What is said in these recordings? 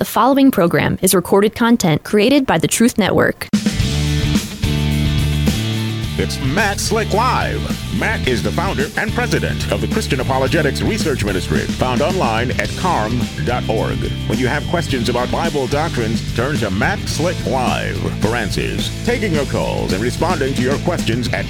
The following program is recorded content created by the Truth Network. It's Matt Slick Live. Matt is the founder and president of the Christian Apologetics Research Ministry, found online at carm.org. When you have questions about Bible doctrines, turn to Matt Slick Live for answers. Taking your calls and responding to your questions at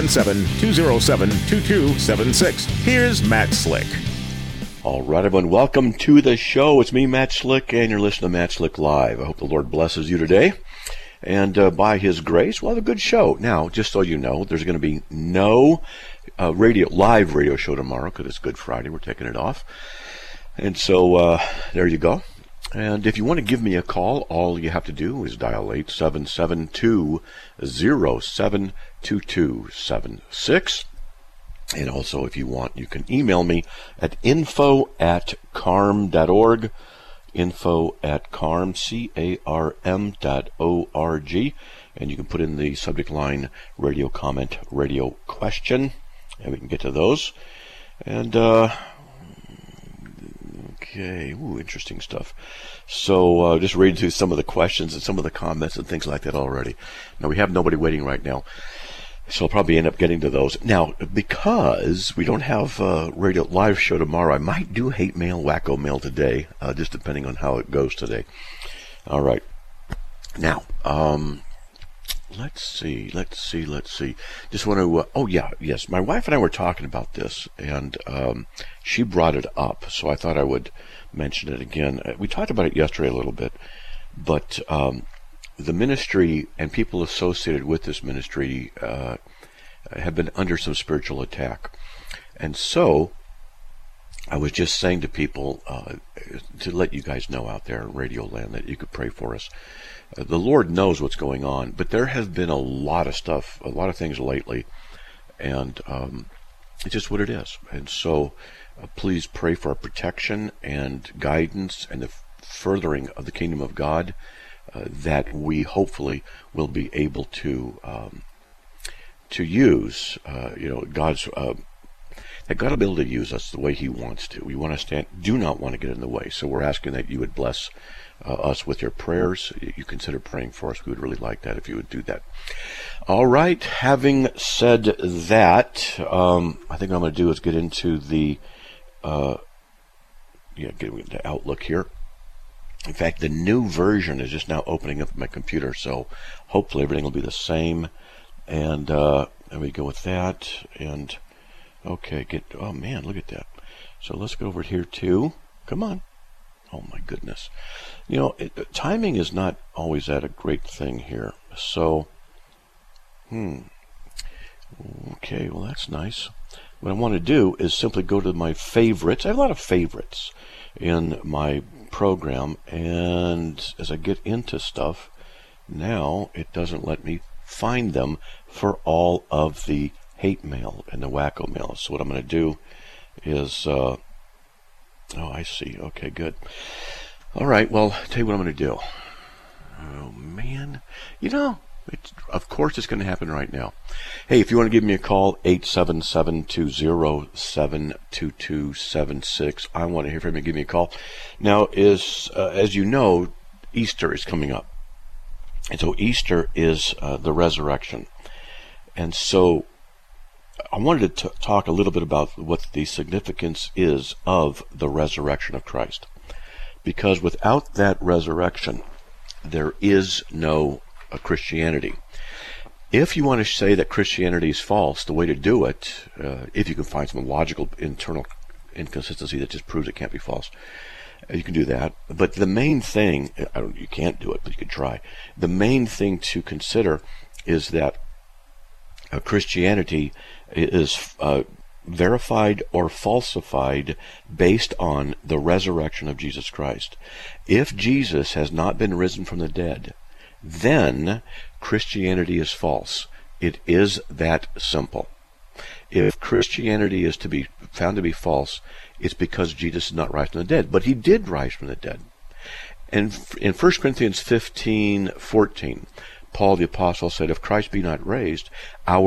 877-207-2276. Here's Matt Slick. All right, everyone, welcome to the show. It's me, Matt Slick, and you're listening to Matt Slick Live. I hope the Lord blesses you today. And by His grace, we'll have a good show. Now, just so you know, there's going to be no live radio show tomorrow because it's Good Friday. We're taking it off. And so there you go. And if you want to give me a call, all you have to do is dial 877-207-2276. And also, if you want, you can email me at info@carm.org. info@carm.org, and you can put in the subject line radio comment, radio question, and we can get to those. And okay, interesting stuff. So just reading through some of the questions and some of the comments and things like that already. Now, we have nobody waiting right now, so I'll probably end up getting to those. Now, because we don't have a radio live show tomorrow, I might do hate mail, wacko mail today, just depending on how it goes today. All right. Now, let's see. Just want to, yes, my wife and I were talking about this, and she brought it up, so I thought I would mention it again. We talked about it yesterday a little bit, but the ministry and people associated with this ministry have been under some spiritual attack. And so I was just saying to people to let you guys know out there in Radio Land that you could pray for us. The Lord knows what's going on, but there has been a lot of stuff, a lot of things lately, and it's just what it is. And so please pray for our protection and guidance and the furthering of the kingdom of God, that we hopefully will be able to use, God's, that God will be able to use us the way He wants to. We do not want to get in the way. So we're asking that you would bless us with your prayers. You consider praying for us. We would really like that if you would do that. All right. Having said that, I think what I'm going to do is get into the, get into Outlook here. In fact, the new version is just now opening up my computer, so hopefully everything will be the same. And there we go with that. And okay, oh man, look at that. So let's go over here too. Come on. Oh my goodness. Timing is not always that a great thing here. So, okay, well that's nice. What I want to do is simply go to my favorites. I have a lot of favorites in my program, and as I get into stuff now, it doesn't let me find them for all of the hate mail and the wacko mail. So what I'm going to do is I see. Okay, good. All right, well, tell you what I'm going to do. Oh man, of course it's going to happen right now. Hey, if you want to give me a call, 877-207-2276. I want to hear from you. Give me a call. Now, as you know, Easter is coming up. And so Easter is the resurrection. And so I wanted to talk a little bit about what the significance is of the resurrection of Christ. Because without that resurrection, there is no Christianity. If you want to say that Christianity is false, the way to do it, if you can find some logical internal inconsistency that just proves it can't be false, you can do that. But the main thing, you can't do it, but you can try. The main thing to consider is that Christianity is verified or falsified based on the resurrection of Jesus Christ. If Jesus has not been risen from the dead, then Christianity is false. It is that simple. If Christianity is to be found to be false, it's because Jesus did not rise from the dead. But He did rise from the dead. And in 1 Corinthians 15:14, Paul the Apostle said, if Christ be not raised, our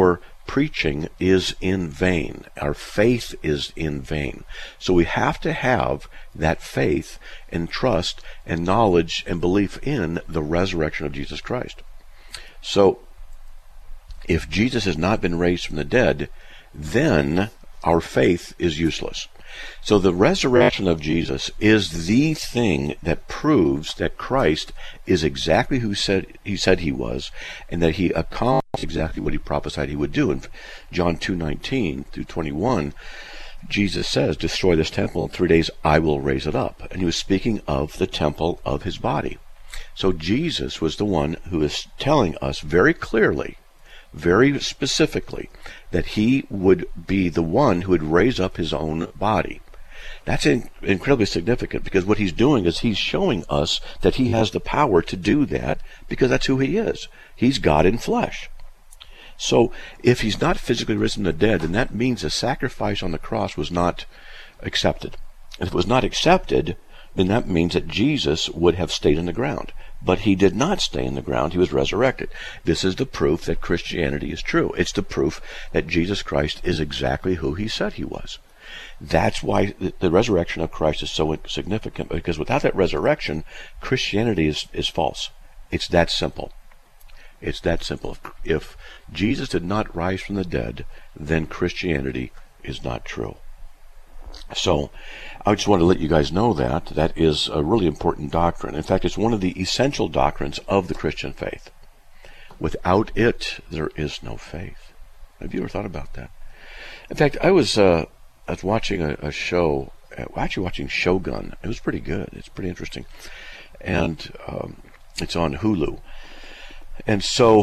preaching is in vain. Our faith is in vain. So we have to have that faith and trust and knowledge and belief in the resurrection of Jesus Christ. So if Jesus has not been raised from the dead, then our faith is useless. So the resurrection of Jesus is the thing that proves that Christ is exactly who he said he was, and that he accomplished exactly what he prophesied he would do. In John 2:19 through 21, Jesus says, "Destroy this temple, in 3 days I will raise it up." And he was speaking of the temple of his body. So Jesus was the one who is telling us very clearly, very specifically, that he would be the one who would raise up his own body. That's incredibly significant, because what he's doing is he's showing us that he has the power to do that, because that's who he is. He's God in flesh. So if he's not physically risen from the dead, then that means the sacrifice on the cross was not accepted. And if it was not accepted, then that means that Jesus would have stayed in the ground. But he did not stay in the ground. He was resurrected. This is the proof that Christianity is true. It's the proof that Jesus Christ is exactly who he said he was. That's why the resurrection of Christ is so significant, because without that resurrection, Christianity is false. It's that simple. It's that simple. If Jesus did not rise from the dead, then Christianity is not true. So I just want to let you guys know that that is a really important doctrine. In fact, it's one of the essential doctrines of the Christian faith. Without it, there is no faith. Have you ever thought about that? In fact, I was watching a show, actually watching Shogun. It was pretty good. It's pretty interesting. And it's on Hulu. And so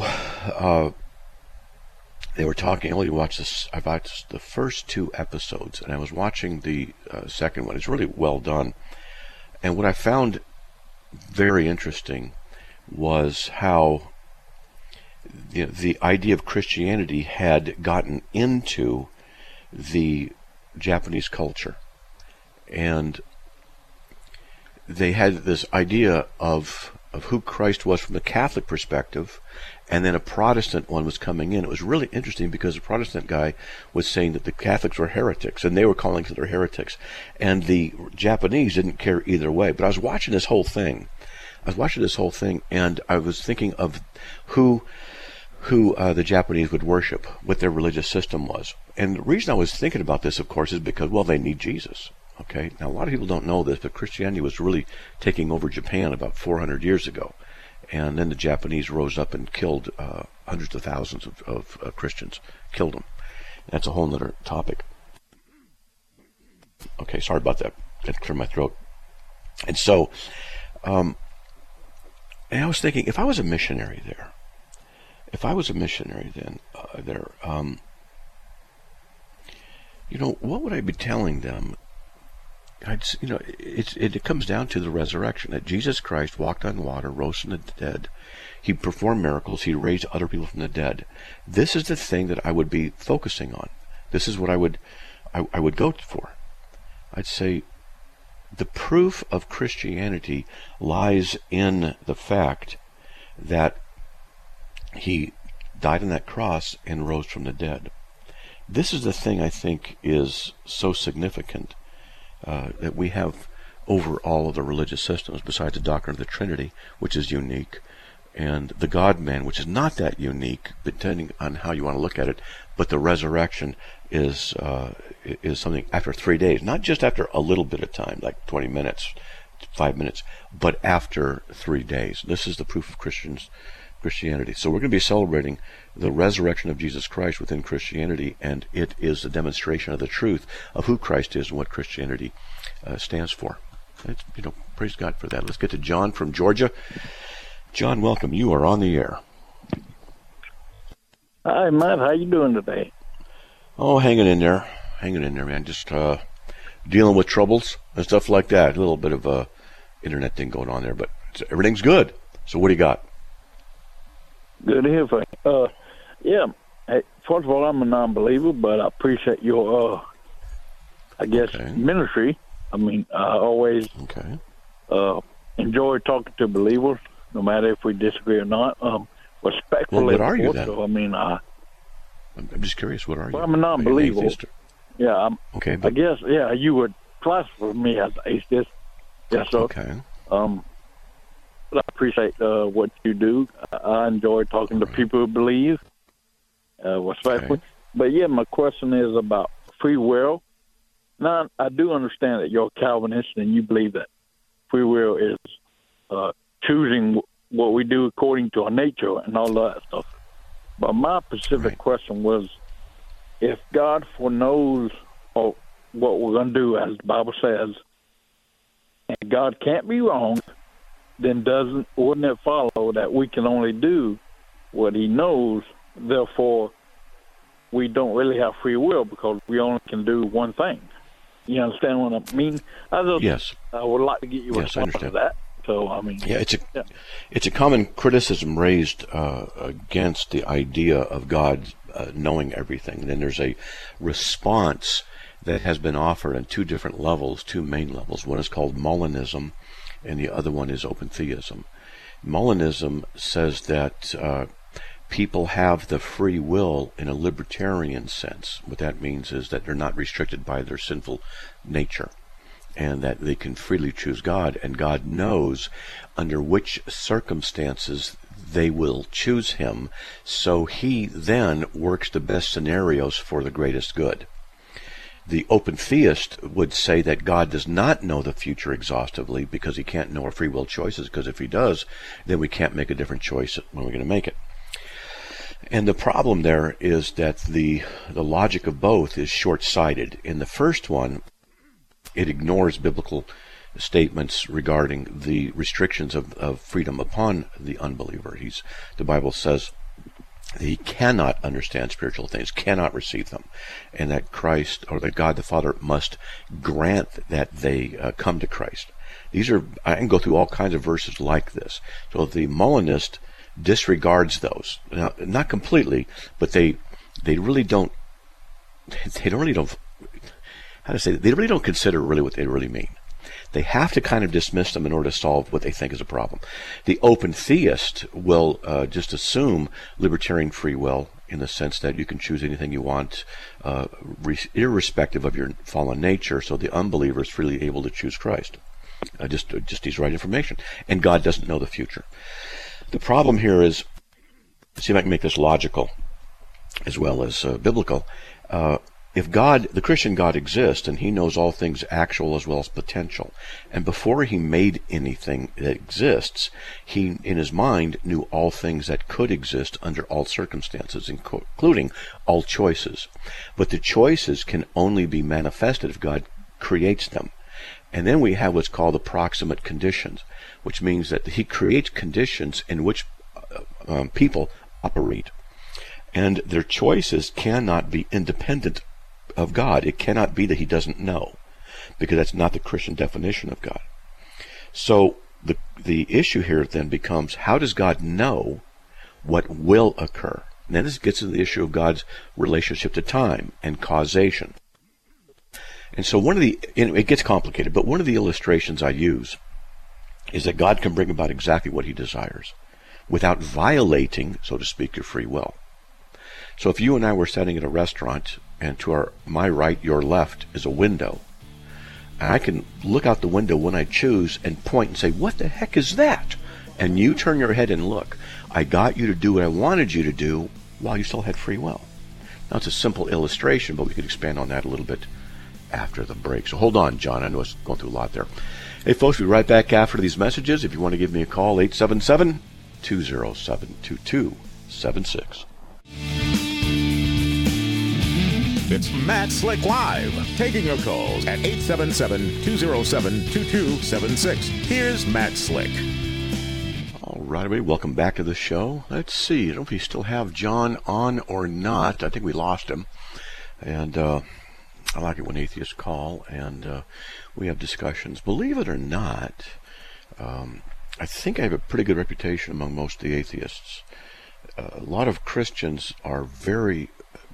they were talking. I only watched this. I watched the first 2 episodes, and I was watching the second one. It's really well done. And what I found very interesting was how the idea of Christianity had gotten into the Japanese culture, and they had this idea of who Christ was from the Catholic perspective, and then a Protestant one was coming in. It was really interesting, because the Protestant guy was saying that the Catholics were heretics, and they were calling them heretics, and the Japanese didn't care either way. But I was watching this whole thing, and I was thinking of who the Japanese would worship, what their religious system was. And the reason I was thinking about this, of course, is because, well, they need Jesus. Okay, now a lot of people don't know this, but Christianity was really taking over Japan about 400 years ago. And then the Japanese rose up and killed hundreds of thousands of Christians, killed them. That's a whole other topic. Okay, sorry about that. That cleared my throat. And so, and I was thinking, if I was a missionary there, what would I be telling them? It comes down to the resurrection, that Jesus Christ walked on water, rose from the dead. He performed miracles. He raised other people from the dead. This is the thing that I would be focusing on. This is what I would go for. I'd say the proof of Christianity lies in the fact that he died on that cross and rose from the dead. This is the thing I think is so significant that we have over all of the religious systems, besides the doctrine of the Trinity, which is unique, and the God-man, which is not that unique, depending on how you want to look at it. But the resurrection is something after 3 days, not just after a little bit of time, like 20 minutes, 5 minutes, but after 3 days. This is the proof of Christianity. So we're going to be celebrating the resurrection of Jesus Christ within Christianity, and it is a demonstration of the truth of who Christ is and what Christianity stands for. Praise God for that. Let's get to John from Georgia. John, welcome. You are on the air. Hi, Matt. How you doing today? Oh, hanging in there, man. Just dealing with troubles and stuff like that. A little bit of a internet thing going on there, but everything's good. So what do you got? Good to hear from you. Yeah. Hey, first of all, I'm a non-believer, but I appreciate your, ministry. I mean, I always enjoy talking to believers, no matter if we disagree or not. Respectfully. Well, what are you then? So, I mean, I'm just curious. What are you? Well, I'm a non-believer. Yeah. Okay. I guess, yeah, you would classify me as an atheist. Yes, sir. Okay. But I appreciate what you do. I enjoy talking to people who believe, respectfully. Okay. But, yeah, my question is about free will. Now, I do understand that you're a Calvinist and you believe that free will is choosing what we do according to our nature and all that stuff. But my specific question was, if God foreknows what we're going to do, as the Bible says, and God can't be wrong, then wouldn't it follow that we can only do what he knows, therefore we don't really have free will because we only can do one thing? You understand what I mean? Yes. I would like to get your response to that. So, I mean, it's a common criticism raised against the idea of God knowing everything. And then there's a response that has been offered on two different levels, two main levels. One is called Molinism, and the other one is open theism. Molinism says that people have the free will in a libertarian sense. What that means is that they're not restricted by their sinful nature, and that they can freely choose God, and God knows under which circumstances they will choose him, so he then works the best scenarios for the greatest good. The open theist would say that God does not know the future exhaustively because he can't know our free will choices, because if he does, then we can't make a different choice when we're going to make it. And the problem there is that the logic of both is short-sighted. In the first one, it ignores biblical statements regarding the restrictions of freedom upon the unbeliever. The Bible says he cannot understand spiritual things, cannot receive them, and that Christ, or that God the Father, must grant that they come to Christ. I can go through all kinds of verses like this. So the Molinist disregards those. Now, not completely, but they really don't consider really what they really mean. They have to kind of dismiss them in order to solve what they think is a problem. The open theist will just assume libertarian free will in the sense that you can choose anything you want, irrespective of your fallen nature, so the unbeliever is freely able to choose Christ. Just needs right information. And God doesn't know the future. The problem here is, see if I can make this logical as well as biblical. If God, the Christian God, exists, and he knows all things actual as well as potential, and before he made anything that exists, he, in his mind, knew all things that could exist under all circumstances, including all choices. But the choices can only be manifested if God creates them. And then we have what's called approximate conditions, which means that he creates conditions in which people operate. And their choices cannot be independent of God. It cannot be that he doesn't know, because that's not the Christian definition of God. So the issue here then becomes, how does God know what will occur? And then this gets into the issue of God's relationship to time and causation. And so it gets complicated, but one of the illustrations I use is that God can bring about exactly what he desires without violating, so to speak, your free will. So if you and I were standing at a restaurant, and to my right, your left, is a window, and I can look out the window when I choose and point and say, "What the heck is that?" And you turn your head and look. I got you to do what I wanted you to do while you still had free will. Now, it's a simple illustration, but we could expand on that a little bit after the break. So hold on, John. I know it's going through a lot there. Hey, folks, we'll be right back after these messages. If you want to give me a call, 877-207-2276. It's Matt Slick Live, taking your calls at 877-207-2276. Here's Matt Slick. All right, everybody, welcome back to the show. Let's see, I don't know if we still have John on or not. I think we lost him. And I like it when atheists call and we have discussions. Believe it or not, I think I have a pretty good reputation among most of the atheists. A lot of Christians are very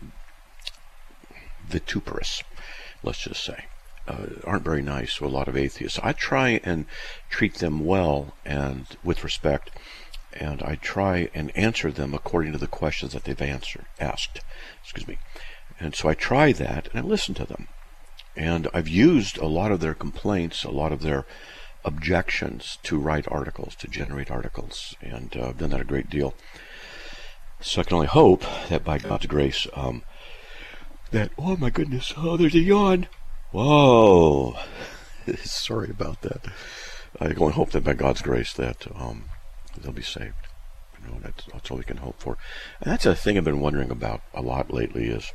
vituperous, let's just say, aren't very nice to a lot of atheists. I try and treat them well and with respect, and I try and answer them according to the questions that they've asked. And so I try that, and I listen to them. And I've used a lot of their complaints, a lot of their objections to write articles, to generate articles, and I've done that a great deal. So I can only hope that by God's grace, oh my goodness, there's a yawn. Whoa. Sorry about that. I can only hope that by God's grace that they'll be saved. That's all we can hope for. And that's a thing I've been wondering about a lot lately is,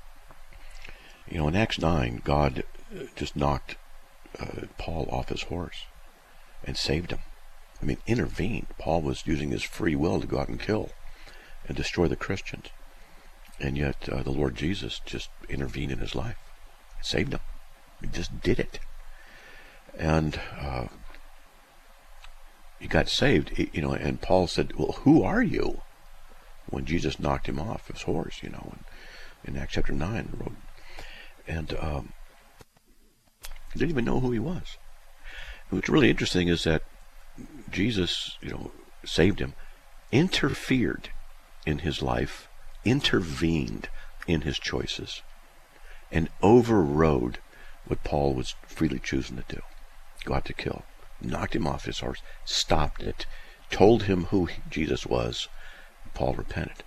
in Acts 9, God just knocked Paul off his horse and saved him. Intervened. Paul was using his free will to go out and kill and destroy the Christians. And yet the Lord Jesus just intervened in his life, saved him. He just did it. And he got saved, and Paul said, well, who are you? When Jesus knocked him off his horse, in Acts chapter 9. And he didn't even know who he was. And what's really interesting is that Jesus, saved him, interfered in his life, intervened in his choices, and overrode what Paul was freely choosing to do. Go out to kill. Knocked him off his horse, stopped it, told him who Jesus was. Paul repented.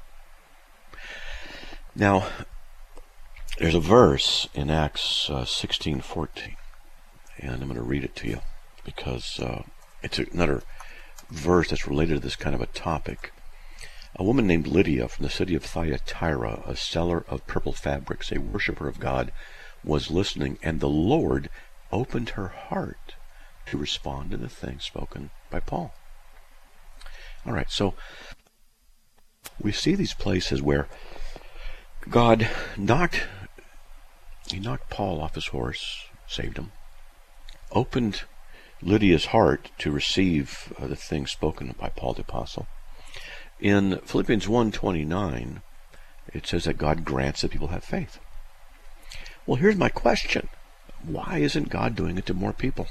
Now, there's a verse in Acts 16:14, and I'm going to read it to you because it's another verse that's related to this kind of a topic. A woman named Lydia from the city of Thyatira, a seller of purple fabrics, a worshiper of God, was listening, and the Lord opened her heart to respond to the things spoken by Paul. All right, so we see these places where God knocked Paul off his horse, saved him, opened Lydia's heart to receive the things spoken by Paul the Apostle. In Philippians 1:29, it says that God grants that people have faith. Well, here's my question. Why isn't God doing it to more people?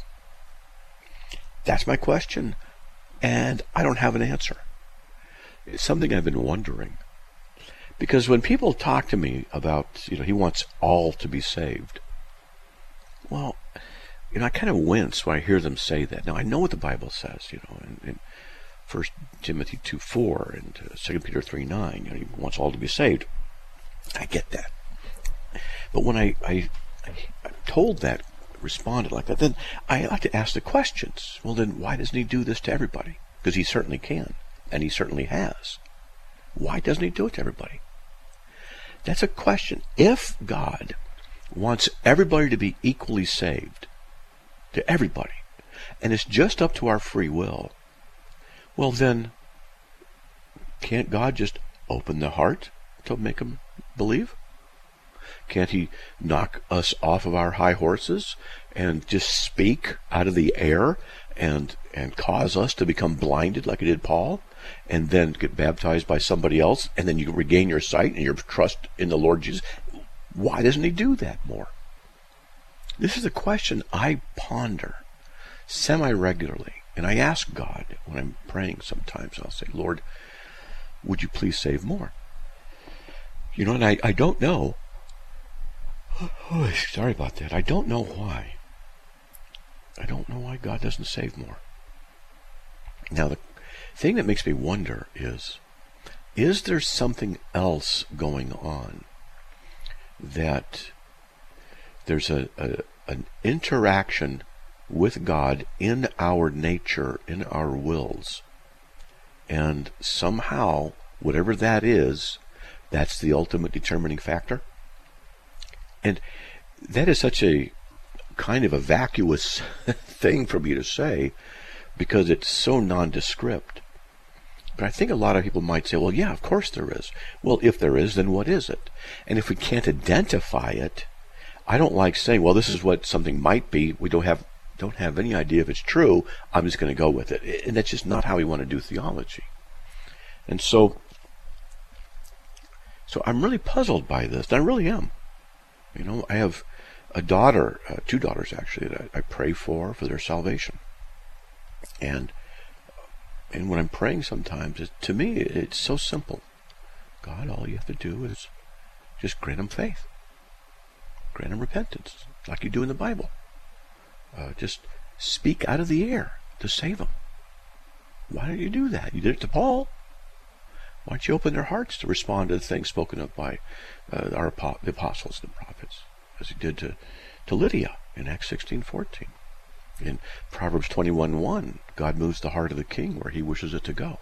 That's my question, and I don't have an answer. It's something I've been wondering. Because when people talk to me about, he wants all to be saved, well, I kind of wince when I hear them say that. Now, I know what the Bible says, in 1 Timothy 2:4 and 2 Peter 3:9, he wants all to be saved. I get that. But when I'm told that, responded like that, then I like to ask the questions. Well, then why doesn't he do this to everybody? Because he certainly can, and he certainly has. Why doesn't he do it to everybody? That's a question. If God wants everybody to be equally saved, to everybody, and it's just up to our free will, well then, can't God just open the heart to make them believe? Can't he knock us off of our high horses and just speak out of the air and cause us to become blinded like he did Paul, and then get baptized by somebody else, and then you regain your sight and your trust in the Lord Jesus? Why doesn't he do that more? This is a question I ponder semi-regularly, and I ask God when I'm praying sometimes. I'll say, Lord, would you please save more? And I don't know. Oh, sorry about that. I don't know why. I don't know why God doesn't save more. Now, the thing that makes me wonder is there something else going on, that there's an interaction with God in our nature, in our wills, and somehow, whatever that is, that's the ultimate determining factor? And that is such a kind of a vacuous thing for me to say, because it's so nondescript. But I think a lot of people might say, well, yeah, of course there is. Well, if there is, then what is it? And if we can't identify it, I don't like saying, well, this is what something might be. We don't have any idea if it's true. I'm just going to go with it. And that's just not how we want to do theology. And so I'm really puzzled by this. I really am. I have a daughter, two daughters actually, that I pray for their salvation. And And when I'm praying sometimes, to me, it's so simple. God, all you have to do is just grant them faith. Grant them repentance, like you do in the Bible. Just speak out of the air to save them. Why don't you do that? You did it to Paul. Why don't you open their hearts to respond to the things spoken of by the apostles and prophets, as he did to Lydia in Acts 16:14. In Proverbs 21:1, God moves the heart of the king where he wishes it to go.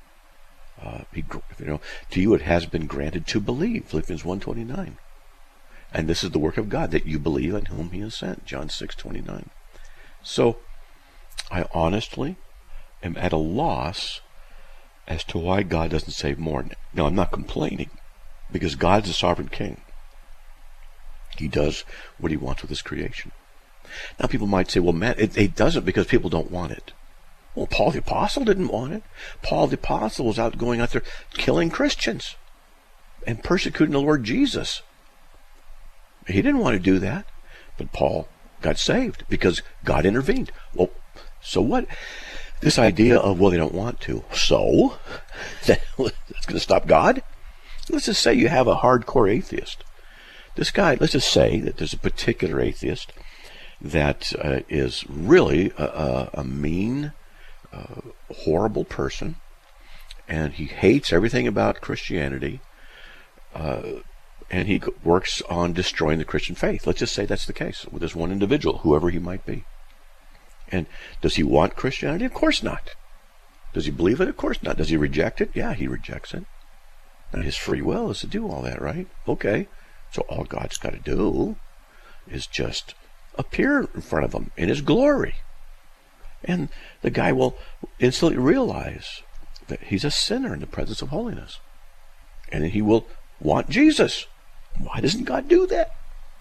To you it has been granted to believe, Philippians 1:29. And this is the work of God, that you believe in whom he has sent, John 6:29. So, I honestly am at a loss as to why God doesn't save more. Now, I'm not complaining, because God's a sovereign king. He does what he wants with his creation. Now, people might say, well, Matt, it doesn't because people don't want it. Well, Paul the Apostle didn't want it. Paul the Apostle was going out there killing Christians and persecuting the Lord Jesus. He didn't want to do that, but Paul got saved because God intervened. Well, so what? This idea of, well, they don't want to, so that's going to stop God? Let's just say you have a hardcore atheist. This guy, let's just say that there's a particular atheist that is really a mean, horrible person, and he hates everything about Christianity, and he works on destroying the Christian faith. Let's just say that's the case with this one individual, whoever he might be. And does he want Christianity? Of course not. Does he believe it? Of course not. Does he reject it? Yeah, he rejects it. And his free will is to do all that, right? Okay. So all God's got to do is just appear in front of him in his glory. And the guy will instantly realize that he's a sinner in the presence of holiness. And he will want Jesus. Why doesn't God do that?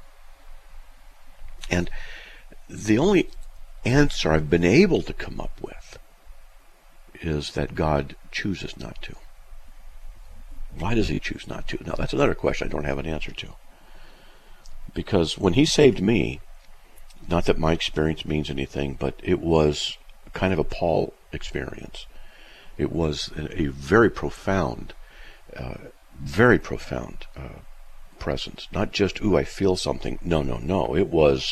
And the only answer I've been able to come up with is that God chooses not to. Why does he choose not to? Now, that's another question I don't have an answer to. Because when he saved me, not that my experience means anything, but it was kind of a Paul experience. It was a very profound presence. Not just, ooh, I feel something. No. It was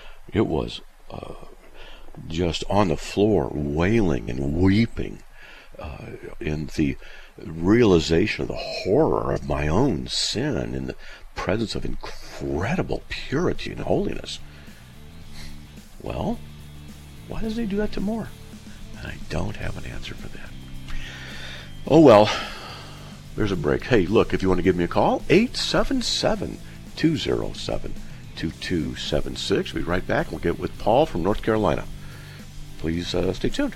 just on the floor, wailing and weeping in the realization of the horror of my own sin in the presence of incredible purity and holiness. Well, why doesn't he do that to more? And I don't have an answer for that. Oh well, there's a break. Hey, look, if you want to give me a call, 877-207-2276. We'll be right back. We'll get with Paul from North Carolina. Please stay tuned.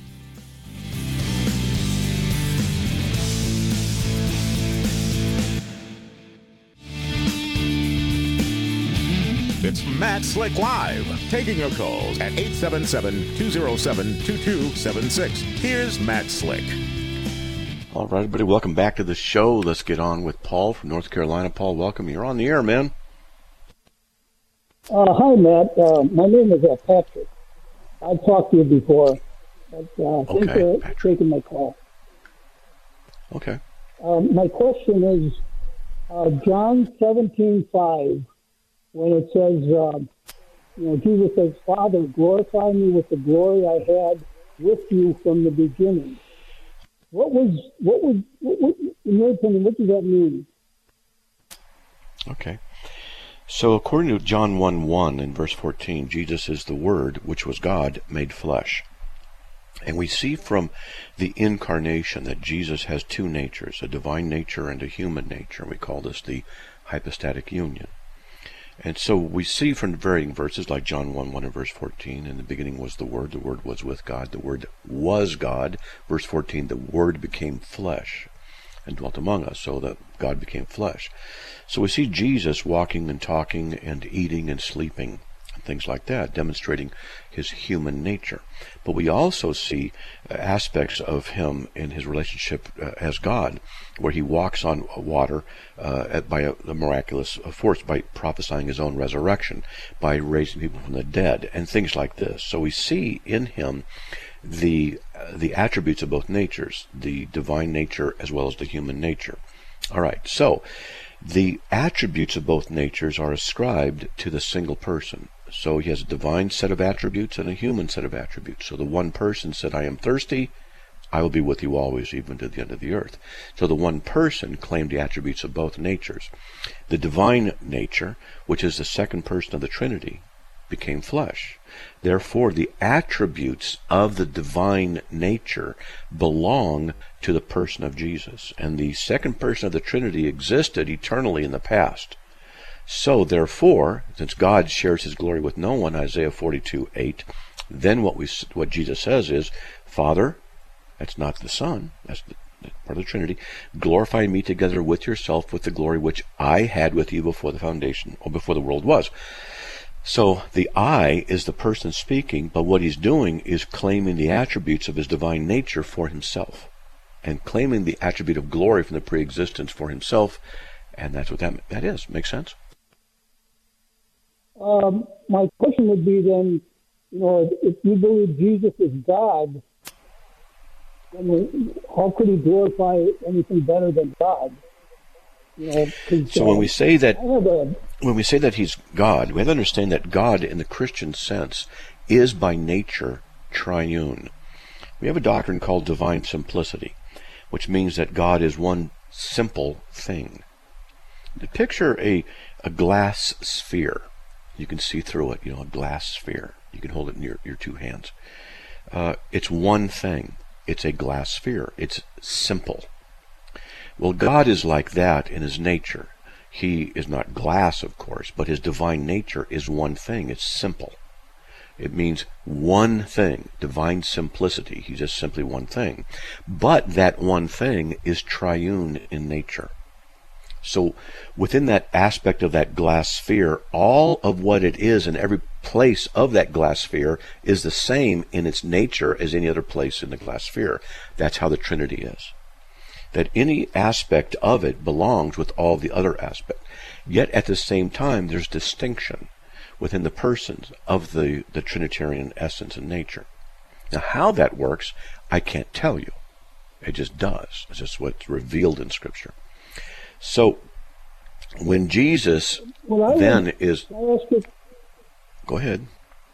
It's Matt Slick Live, taking your calls at 877-207-2276. Here's Matt Slick. All right, everybody, welcome back to the show. Let's get on with Paul from North Carolina. Paul, welcome. You're on the air, man. Hi, Matt. My name is Patrick. I've talked to you before, but thanks for taking my call. Okay. My question is John 17:5. When it says, Jesus says, Father, glorify me with the glory I had with you from the beginning. What in your opinion, what does that mean? Okay. So according to John 1:1 in verse 14, Jesus is the Word, which was God, made flesh. And we see from the incarnation that Jesus has two natures, a divine nature and a human nature. We call this the hypostatic union. And so we see from varying verses like John 1:1 and verse 14, in the beginning was the Word was with God, the Word was God. Verse 14, the Word became flesh and dwelt among us, so that God became flesh. So we see Jesus walking and talking and eating and sleeping things like that, demonstrating his human nature. But we also see aspects of him in his relationship as God, where he walks on water by a miraculous force, by prophesying his own resurrection, by raising people from the dead, and things like this. So we see in him the attributes of both natures, the divine nature as well as the human nature. All right, so the attributes of both natures are ascribed to the single person. So he has a divine set of attributes and a human set of attributes. So the one person said, I am thirsty, I will be with you always, even to the end of the earth. So the one person claimed the attributes of both natures. The divine nature, which is the second person of the Trinity, became flesh. Therefore, the attributes of the divine nature belong to the person of Jesus. And the second person of the Trinity existed eternally in the past. So, therefore, since God shares his glory with no one, Isaiah 42:8, then what Jesus says is, Father, that's not the Son, that's part of the Trinity, glorify me together with yourself with the glory which I had with you before the foundation, or before the world was. So the I is the person speaking, but what he's doing is claiming the attributes of his divine nature for himself, and claiming the attribute of glory from the pre-existence for himself, and that's what that is. Makes sense? My question would be then, if you believe Jesus is God, then how could he glorify anything better than God? So when we say that he's God, we have to understand that God in the Christian sense is by nature triune. We have a doctrine called divine simplicity, which means that God is one simple thing. Picture a glass sphere. You can see through it, a glass sphere. You can hold it in your two hands. It's one thing. It's a glass sphere. It's simple. Well, God is like that in his nature. He is not glass, of course, but his divine nature is one thing. It's simple. It means one thing, divine simplicity. He's just simply one thing. But that one thing is triune in nature. So within that aspect of that glass sphere, all of what it is in every place of that glass sphere is the same in its nature as any other place in the glass sphere. That's how the Trinity is. That any aspect of it belongs with all the other aspects. Yet at the same time, there's distinction within the persons of the Trinitarian essence and nature. Now, how that works, I can't tell you. It just does. It's just what's revealed in Scripture. So, when Jesus Go ahead. Go ahead.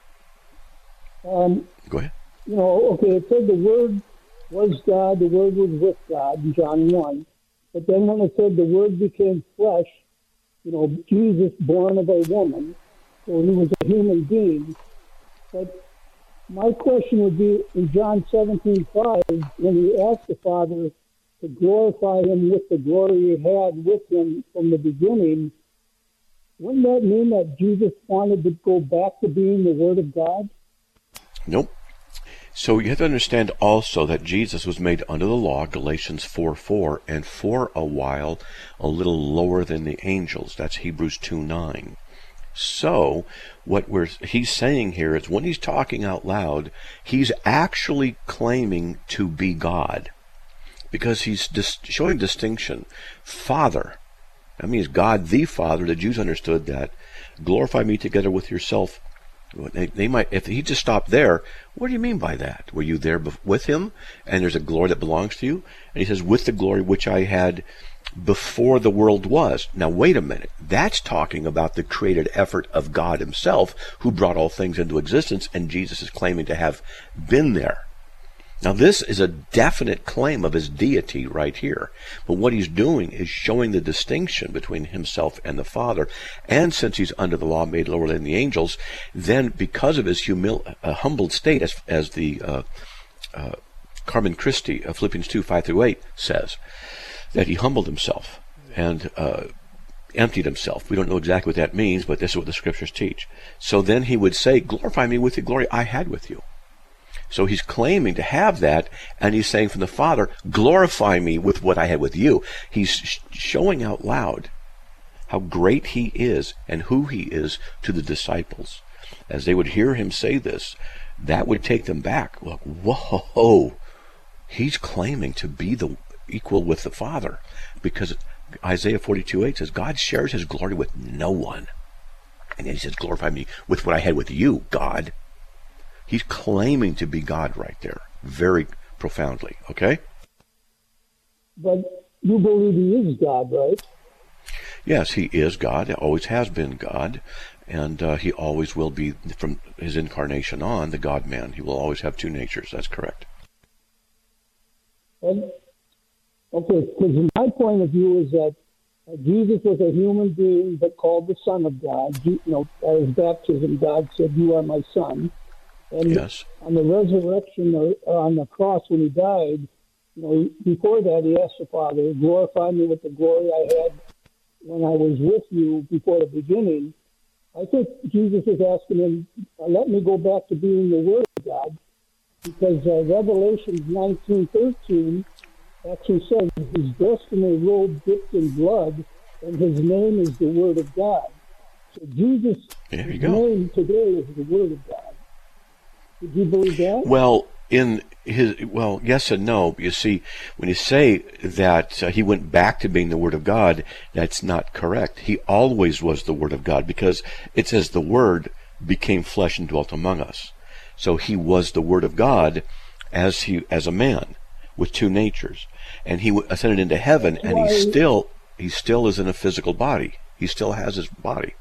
It said the Word was God, the Word was with God in John 1. But then when it said the Word became flesh, Jesus born of a woman, so he was a human being. But my question would be, in John 17:5, when he asked the Father to glorify him with the glory he had with him from the beginning, wouldn't that mean that Jesus wanted to go back to being the Word of God? Nope. So you have to understand also that Jesus was made under the law, Galatians 4:4, and for a while a little lower than the angels. That's Hebrews 2:9. So what he's saying here is when he's talking out loud, he's actually claiming to be God, because he's showing distinction. Father, that means God the Father. The Jews understood that. Glorify me together with yourself. They might, if he just stopped there, what do you mean by that? Were you there with him, and there's a glory that belongs to you? And he says, with the glory which I had before the world was. Now, wait a minute. That's talking about the created effort of God himself, who brought all things into existence, and Jesus is claiming to have been there. Now, this is a definite claim of his deity right here. But what he's doing is showing the distinction between himself and the Father. And since he's under the law, made lower than the angels, then because of his humbled state, as the Carmen Christi of Philippians 2:5-8 says, that he humbled himself and emptied himself. We don't know exactly what that means, but this is what the Scriptures teach. So then he would say, glorify me with the glory I had with you. So he's claiming to have that, and he's saying from the Father, glorify me with what I had with you. He's showing out loud how great he is and who he is to the disciples. as they would hear him say this, that would take them back. Look, whoa, he's claiming to be the equal with the Father, because Isaiah 42:8 says, God shares his glory with no one. And then he says, glorify me with what I had with you, God. He's claiming to be God right there, very profoundly, okay? But you believe he is God, right? Yes, he is God, always has been God, and he always will be, from his incarnation on, the God-man. He will always have two natures, that's correct. And, okay, because my point of view is that Jesus was a human being but called the Son of God. At his baptism, God said, you are my Son. And yes. On the resurrection, or on the cross when he died, before that he asked the Father, glorify me with the glory I had when I was with you before the beginning. I think Jesus is asking him, let me go back to being the Word of God, because Revelation 19:13 actually says he's dressed in a robe dipped in blood, and his name is the Word of God. So Jesus' name today is the Word of God. Did you believe that? Well, yes and no. You see, when you say that he went back to being the Word of God, that's not correct. He always was the Word of God, because it says the Word became flesh and dwelt among us. So he was the Word of God as a man with two natures, and he ascended into heaven, and he still is in a physical body. He still has his body.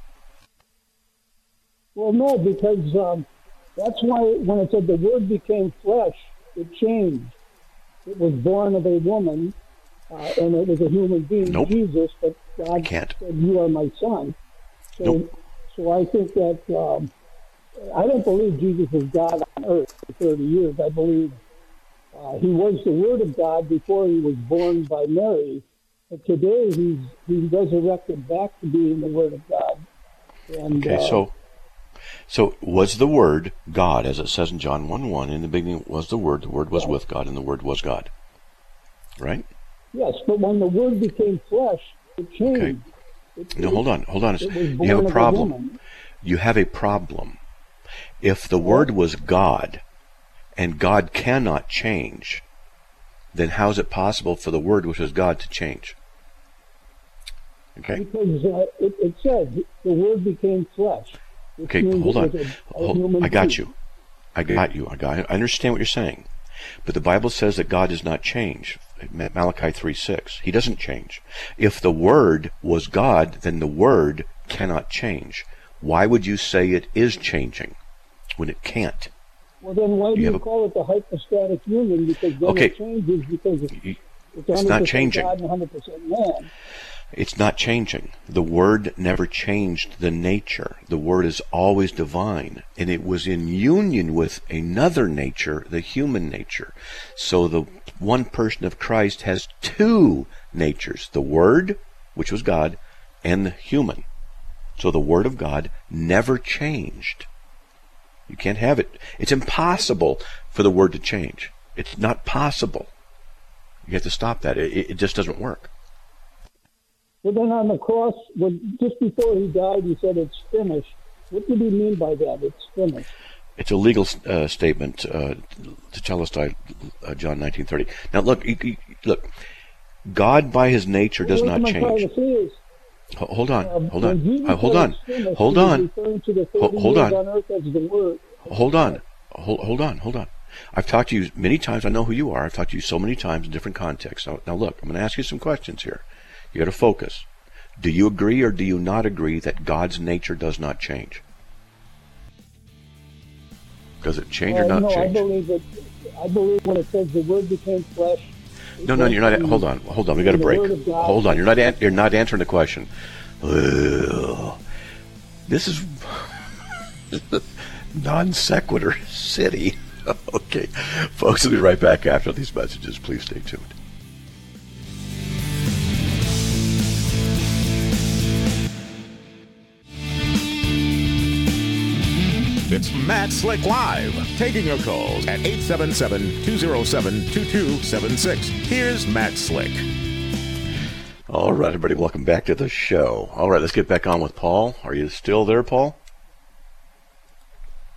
Well, no, because that's why when it said the Word became flesh, it changed. It was born of a woman, and it was a human being, Jesus, but God said, you are my Son. So I think that I don't believe Jesus was God on earth for 30 years. I believe he was the Word of God before he was born by Mary. But today he's resurrected back to being the Word of God. And, okay, so was the Word God, as it says in John 1:1, in the beginning was the Word was with God, and the Word was God. Right? Yes, but when the Word became flesh, it changed. Okay. Hold on. You have a problem. You have a problem. If the Word was God, and God cannot change, then how is it possible for the Word, which is God, to change? Okay? Because it says the Word became flesh. Okay, hold on. I got you. I understand what you're saying. But the Bible says that God does not change. Malachi 3:6. He doesn't change. If the Word was God, then the Word cannot change. Why would you say it is changing when it can't? Well, then why do you call it the hypostatic union? Because then it changes, because it's not changing. God and 100% man. It's not changing. The Word never changed the nature. The Word is always divine, and it was in union with another nature, the human nature. So the one person of Christ has two natures, the Word, which was God, and the human. So the Word of God never changed. You can't have it. It's impossible for the Word to change. It's not possible. You have to stop that. It just doesn't work. But then on the cross, just before he died, he said, it's finished. What did he mean by that? It's finished. It's a legal statement to Telestai, John 19:30. Now look, God by his nature does not change. Hold on. I've talked to you many times. I know who you are. I've talked to you so many times in different contexts. Now look, I'm going to ask you some questions here. You got to focus. Do you agree or do you not agree that God's nature does not change? Does it change or not change? I believe when it says the Word became flesh. No, you're not. Hold on. We got a break. Hold on. You're not answering the question. This is non sequitur city. Okay, folks, we'll be right back after these messages. Please stay tuned. It's Matt Slick Live, taking your calls at 877-207-2276. Here's Matt Slick. All right, everybody, welcome back to the show. All right, let's get back on with Paul. Are you still there, Paul?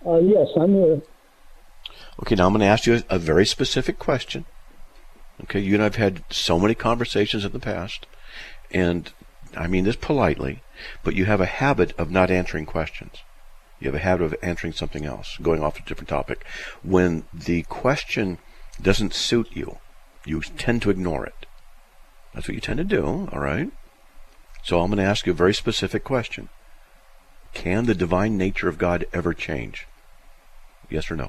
Yes, I'm here. Okay, now I'm going to ask you a very specific question. Okay, you and I have had so many conversations in the past, and I mean this politely, but you have a habit of not answering questions. You have a habit of answering something else, going off a different topic. When the question doesn't suit you, you tend to ignore it. That's what you tend to do, all right? So I'm going to ask you a very specific question. Can the divine nature of God ever change? Yes or no?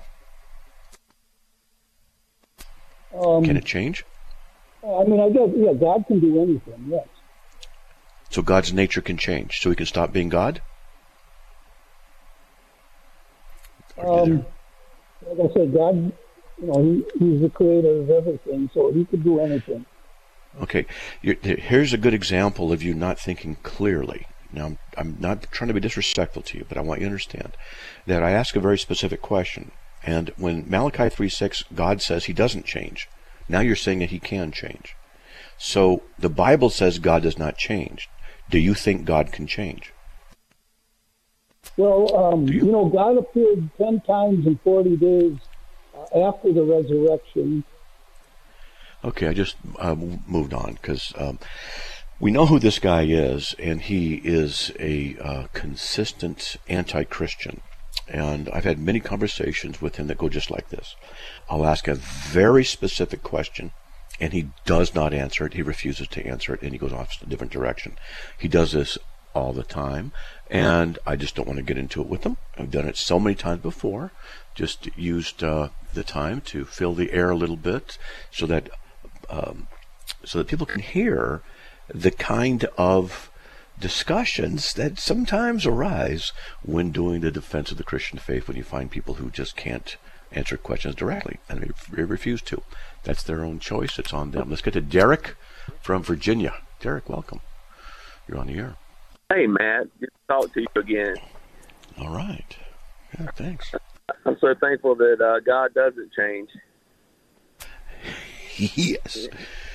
Can it change? I mean, I guess, yeah, God can do anything, yes. So God's nature can change, so he can stop being God? Like I said, God, he's the creator of everything, so he could do anything. Okay, here's a good example of you not thinking clearly. Now, I'm not trying to be disrespectful to you, but I want you to understand that I ask a very specific question. And when Malachi 3:6, God says he doesn't change. Now you're saying that he can change. So the Bible says God does not change. Do you think God can change? Well, God appeared 10 times in 40 days after the resurrection. Okay, I just moved on because we know who this guy is, and he is a consistent anti-Christian. And I've had many conversations with him that go just like this. I'll ask a very specific question, and he does not answer it. He refuses to answer it, and he goes off a different direction. He does this all the time, and I just don't want to get into it with him. I've done it so many times before. Just used the time to fill the air a little bit so that people can hear the kind of discussions that sometimes arise when doing the defense of the Christian faith, when you find people who just can't answer questions directly, and they refuse to. That's their own choice. It's on them. Let's get to Derek from Virginia. Derek, welcome. You're on the air. Hey, Matt. Good to talk to you again. All right. Yeah, thanks. I'm so thankful that God doesn't change. Yes.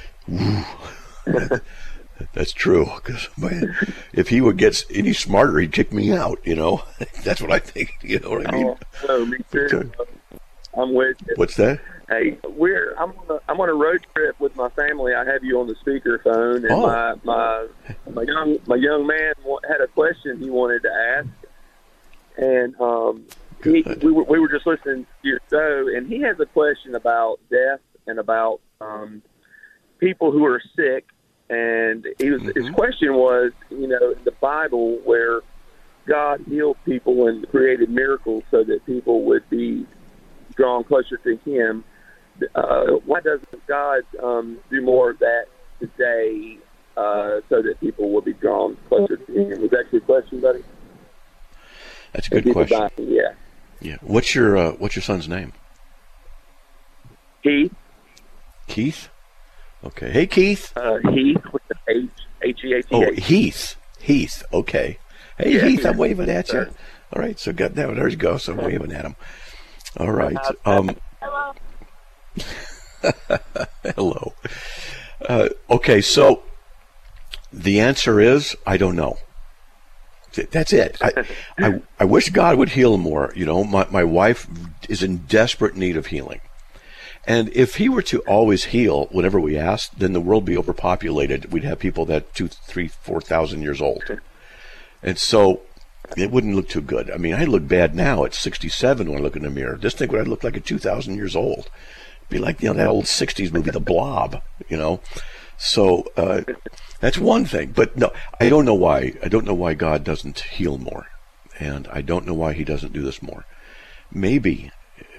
That's true. Because if he would get any smarter, he'd kick me out. That's what I think. You know what I mean? Oh, me too. I'm with you. What's that? Hey, I'm on a road trip with my family. I have you on the speakerphone, and my young man had a question he wanted to ask, and we were just listening to your show, and he has a question about death and about people who are sick. And his question was, in the Bible where God healed people and created miracles so that people would be drawn closer to him, why doesn't God do more of that today so that people will be drawn closer to him? Was that your question, buddy? That's a good question. Yeah. Yeah. What's your son's name? Keith. Keith? Okay. Hey, Keith. Heath with the H-E-A-T-H. Oh, Heath. Heath. Okay. Hey, yeah, Heath, I'm waving at you. All right. So got that. There you go. So I'm waving at him. All right. Hello. Hello. Okay. So the answer is, I don't know. That's it. I wish God would heal more. My wife is in desperate need of healing. And if he were to always heal whenever we asked, then the world would be overpopulated. We'd have people that 2,000, 3,000, 4,000 years old. And so it wouldn't look too good. I mean, I look bad now at 67 when I look in the mirror. Just think what I'd look like at 2,000 years old. It'd be like, that old 60s movie, The Blob, So that's one thing. But no, I don't know why. I don't know why God doesn't heal more. And I don't know why he doesn't do this more. Maybe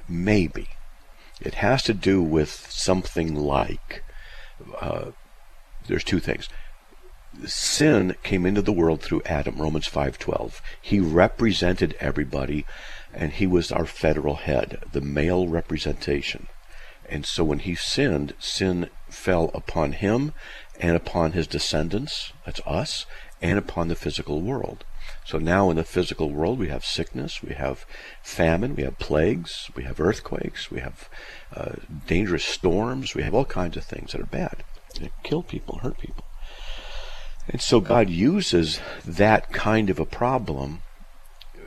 it has to do with something like, there's two things. Sin came into the world through Adam, Romans 5:12. He represented everybody, and he was our federal head, the male representation. And so when he sinned, sin fell upon him and upon his descendants, that's us, and upon the physical world. So now in the physical world, we have sickness, we have famine, we have plagues, we have earthquakes, we have dangerous storms, we have all kinds of things that are bad. They kill people, hurt people. And so God uses that kind of a problem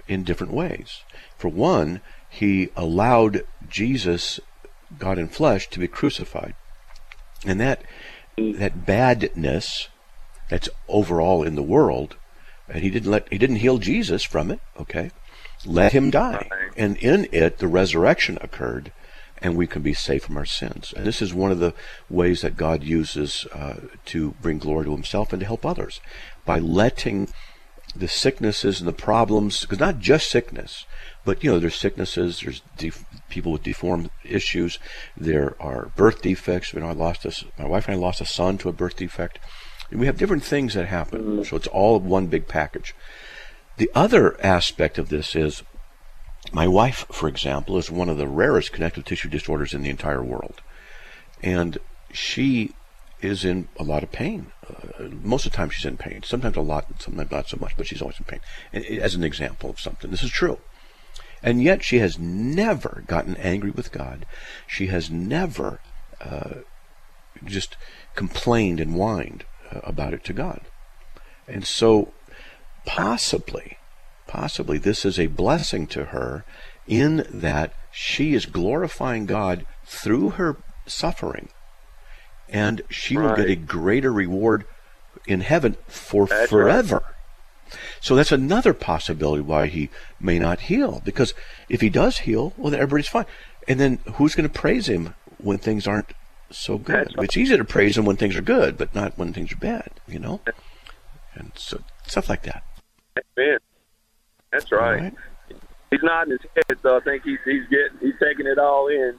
in different ways. For one, he allowed Jesus, God in flesh, to be crucified. And that badness that's overall in the world, and he didn't heal Jesus from it, okay? Let him die. And in it, the resurrection occurred, and we can be saved from our sins. And this is one of the ways that God uses to bring glory to himself and to help others, by letting the sicknesses and the problems, because not just sickness, but there's sicknesses, there's people with deformed issues, there are birth defects. My wife and I lost a son to a birth defect. And we have different things that happen, so it's all one big package. The other aspect of this is, my wife, for example, is one of the rarest connective tissue disorders in the entire world. And she is in a lot of pain. Most of the time she's in pain. Sometimes a lot, sometimes not so much, but she's always in pain. And as an example of something, this is true. And yet she has never gotten angry with God. She has never just complained and whined about it to God. And so possibly this is a blessing to her, in that she is glorifying God through her suffering, and she will get a greater reward in heaven for forever. So that's another possibility why he may not heal, because if he does heal, well, then everybody's fine. And then who's going to praise him when things aren't so good? It's easy to praise him when things are good, but not when things are bad, And so stuff like that. Amen. That's right. He's nodding his head, so I think he's taking it all in.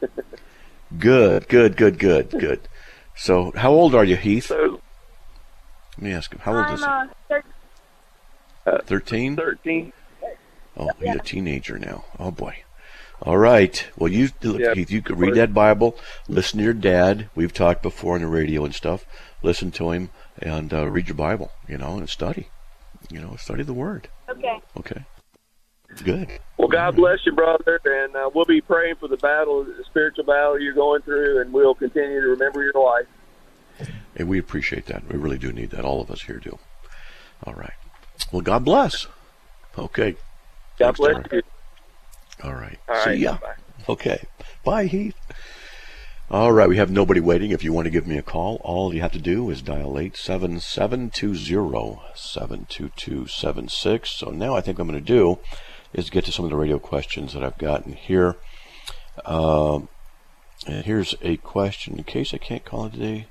Good. So, how old are you, Heath? Let me ask him. How old is he? 13? 13. Oh, he's a teenager now. Oh, boy. All right. Well, Heath, you could read that Bible, listen to your dad. We've talked before on the radio and stuff. Listen to him and read your Bible, and study. Study the Word. Okay. Good. Well, God bless you, brother, and we'll be praying for the spiritual battle you're going through, and we'll continue to remember your life. And we appreciate that. We really do need that. All of us here do. All right. Well, God bless. Okay. God bless you. All right. See ya. Bye. Okay. Bye, Heath. All right. We have nobody waiting. If you want to give me a call, all you have to do is dial 877-207-2276. So now I think I'm going to do is get to some of the radio questions that I've gotten here. And here's a question, in case I can't call it today.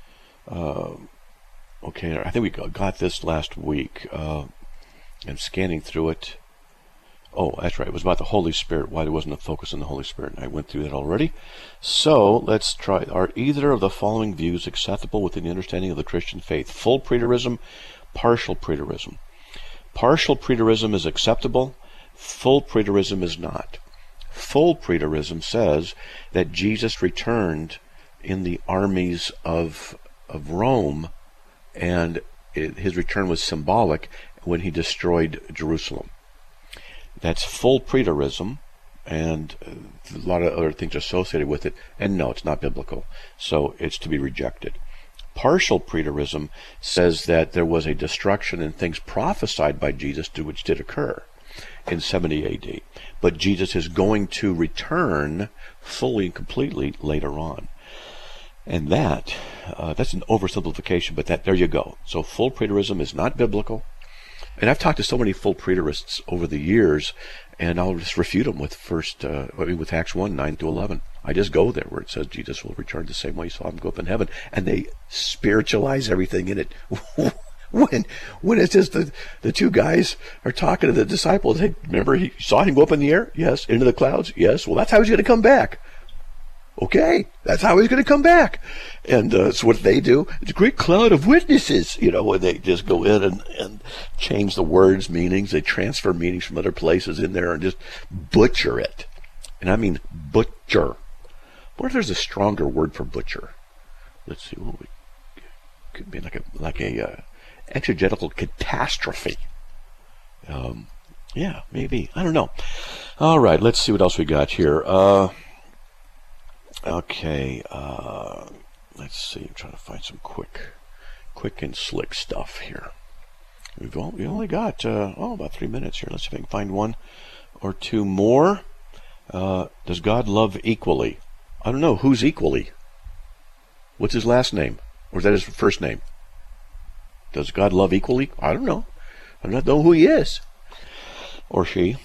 Okay, I think we got this last week. I'm scanning through it. Oh, that's right. It was about the Holy Spirit, why there wasn't a focus on the Holy Spirit. I went through that already. So let's try. Are either of the following views acceptable within the understanding of the Christian faith? Full preterism, partial preterism. Partial preterism is acceptable. Full preterism is not. Full preterism says that Jesus returned in the armies of Rome, and his return was symbolic when he destroyed Jerusalem. That's full preterism, and a lot of other things associated with it, and no, it's not biblical, so it's to be rejected. Partial preterism says that there was a destruction and things prophesied by Jesus which did occur in 70 AD, but Jesus is going to return fully and completely later on. And that's an oversimplification, but there you go. So full preterism is not biblical. And I've talked to so many full preterists over the years, and I'll just refute them with with Acts 1, 9-11. I just go there where it says Jesus will return the same way you saw him go up in heaven, and they spiritualize everything in it. When it's just the two guys are talking to the disciples, hey, remember he saw him go up in the air? Yes. Into the clouds? Yes. Well, that's how he's going to come back. Okay, that's how he's going to come back. And so what they do, it's a great cloud of witnesses, where they just go in and change the words' meanings. They transfer meanings from other places in there and just butcher it. And I mean butcher. What if there's a stronger word for butcher? Let's see. Well, it could be like a exegetical catastrophe. Yeah, maybe. I don't know. All right, let's see what else we got here. Okay, let's see. I'm trying to find some quick and slick stuff here. We only got about 3 minutes here. Let's see if I can find one or two more. Does God love equally? I don't know. Who's equally? What's his last name? Or is that his first name? Does God love equally? I don't know. I don't know who he is. Or she.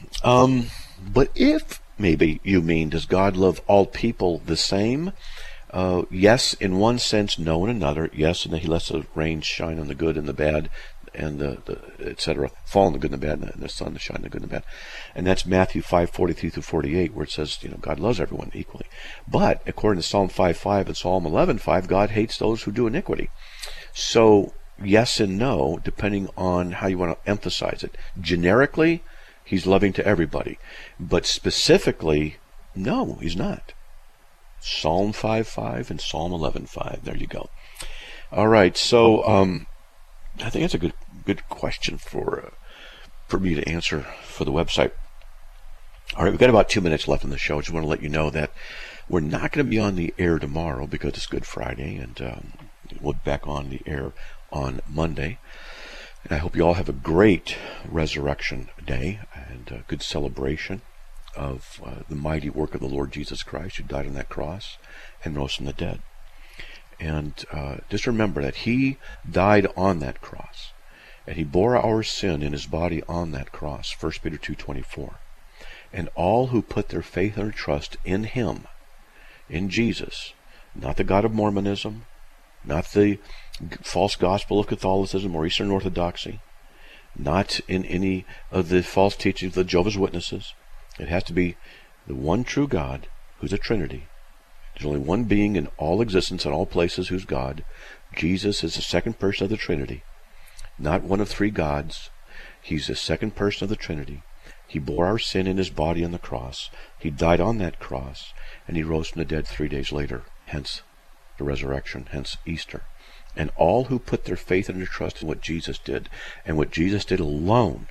But if maybe you mean, does God love all people the same? Yes, in one sense, no in another. Yes, and he lets the rain shine on the good and the bad, and the etc. Fall on the good and the bad, and the sun to shine on the good and the bad. And that's Matthew 5:43 through 48, where it says, God loves everyone equally. But according to Psalm 5:5 and Psalm 11:5, God hates those who do iniquity. So yes and no, depending on how you want to emphasize it. Generically, he's loving to everybody. But specifically, no, he's not. Psalm 5:5 and Psalm 11:5. There you go. All right, so I think that's a good question for me to answer for the website. All right, we've got about 2 minutes left in the show. I just want to let you know that we're not going to be on the air tomorrow because it's Good Friday, and we'll be back on the air on Monday. And I hope you all have a great Resurrection Day and a good celebration of the mighty work of the Lord Jesus Christ, who died on that cross and rose from the dead. And just remember that he died on that cross, and he bore our sin in his body on that cross, 1 Peter 2:24. And all who put their faith and trust in him, in Jesus, not the God of Mormonism, not the false gospel of Catholicism or Eastern Orthodoxy, not in any of the false teachings of the Jehovah's Witnesses. It has to be the one true God, who's a Trinity. There's only one being in all existence in all places who's God. Jesus is the second person of the Trinity, not one of three gods. He's the second person of the Trinity. He bore our sin in his body on the cross. He died on that cross, and he rose from the dead 3 days later, hence the resurrection, hence Easter. And all who put their faith and their trust in what Jesus did, and what Jesus did alone,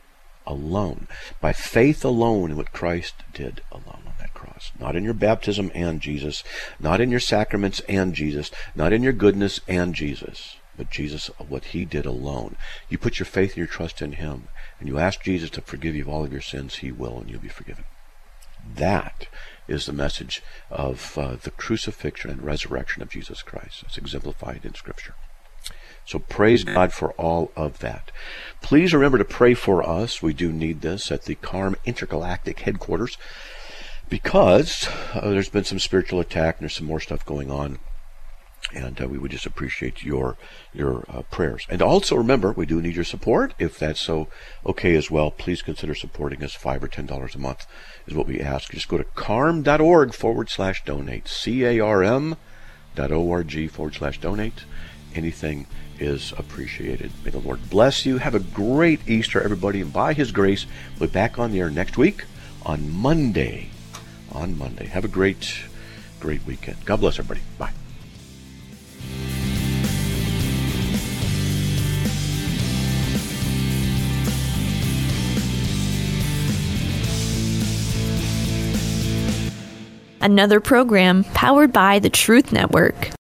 by faith alone in what Christ did alone on that cross. Not in your baptism and Jesus, not in your sacraments and Jesus, not in your goodness and Jesus, but Jesus, what he did alone. You put your faith and your trust in him, and you ask Jesus to forgive you of all of your sins, he will, and you'll be forgiven. That is the message of the crucifixion and resurrection of Jesus Christ. It's exemplified in Scripture. So praise God for all of that. Please remember to pray for us. We do need this at the CARM Intergalactic Headquarters, because there's been some spiritual attack and there's some more stuff going on. And we would just appreciate your prayers. And also remember, we do need your support. If that's so okay as well, please consider supporting us. $5 or $10 a month is what we ask. Just go to carm.org/donate. carm.org/donate. Anything is appreciated. May the Lord bless you. Have a great Easter, everybody. And by his grace, we'll be back on the air next week on Monday. Have a great weekend. God bless everybody. Bye. Another program powered by the Truth Network.